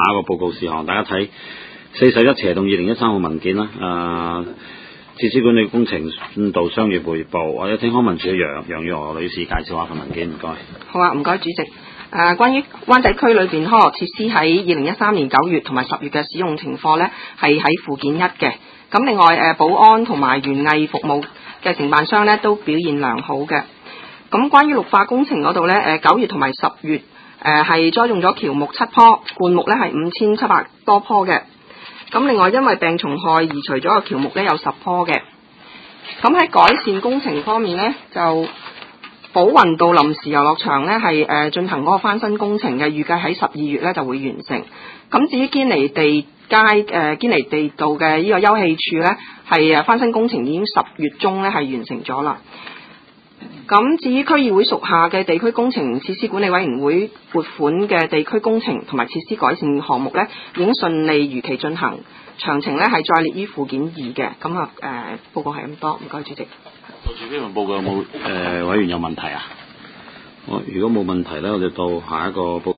一個報告事項，大家睇41/2013號文件啦。設施管理工程進度商業匯報，或者聽康文署嘅楊宇娥女士介紹下份文件，唔該。 好啊，唔該主席。關於灣仔區裏邊康樂設施喺2013年9月同埋10月嘅使用情況呢，係喺附件1嘅。咁另外保安同埋園藝服務嘅承辦商呢都表現良好嘅。咁關於綠化工程嗰度呢，9月同埋10月係栽種咗喬木7棵，灌木呢係5700多棵嘅。咁另外因為病蟲害移除咗個喬木呢有10棵嘅。咁喺改善工程方面呢，就寶雲道臨時遊樂場呢係進行嗰個翻新工程嘅，預計喺12月呢就會完成。咁至於堅尼地街堅尼地道嘅呢個休憩處呢，係翻新工程已經10月中呢係完成咗啦。咁至於區議會屬下嘅地區工程設施管理委員會撥款嘅地區工程同埋設施改善項目呢，已經順利如期進行，詳情呢係再列於附件2嘅。咁報告係咁多，唔該主席。 到時呢份報告有冇委員有問題啊？如果冇問題呢，我哋到下一個報告。